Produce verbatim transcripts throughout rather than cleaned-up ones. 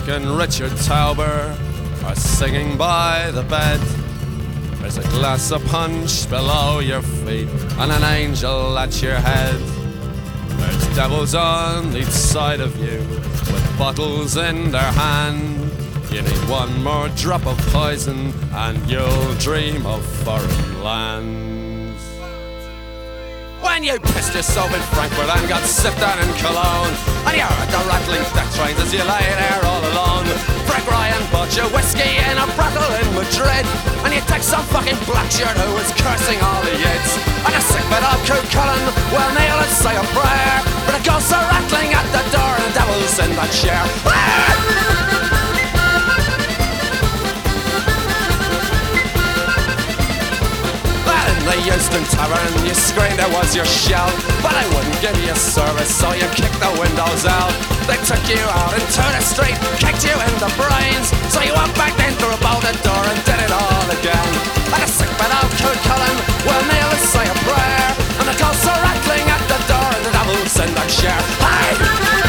and Richard Tauber are singing by the bed. There's a glass of punch below your feet and an angel at your head. There's devils on each side of you with bottles in their hand. You need one more drop of poison and you'll dream of foreign lands. When you pissed yourself in Frankfurt and got sipped down in Cologne, and you heard the rattling death trains as you lay there all alone. Frank Ryan bought you whiskey in a brothel in Madrid, and you take some fucking black shirt who was cursing all the yids. And a sick bit of Cú Chulainn, well kneel and say a prayer, but the ghosts are rattling at the door and the devil's in that chair. The Euston Tavern, you screamed it was your shell, but I wouldn't give you service, so you kicked the windows out. They took you out into the street, kicked you in the brains, so you went back in through a bolted door and did it all again. Like a sick bit of Cú Chulainn, well kneel and say a prayer, and the ghosts are rattling at the door and the devil's in their chair. Hey!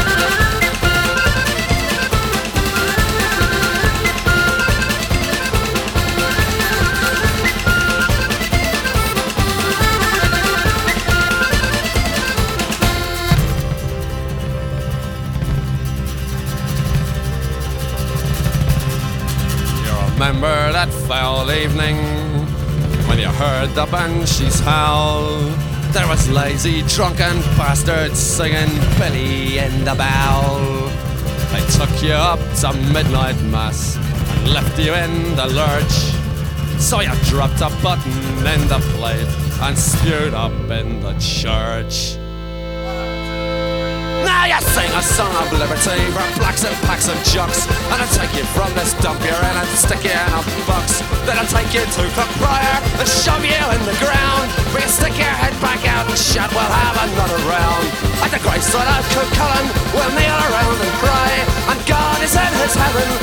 Remember that foul evening when you heard the banshees howl? There was lazy, drunken bastards singing Billy in the Bowl. They took you up to midnight mass and left you in the lurch, so you dropped a button in the plate and spewed up in the church. Now you sing a song of liberty for blacks and packs of jocks, and I'll take you from this dump you're in and stick you in a box. Then I'll take you to Cookbriar and shove you in the ground, where you stick your head back out and shout, we'll have another round. At the graveside of Cú Chulainn, we'll kneel around and cry, and God is in his heaven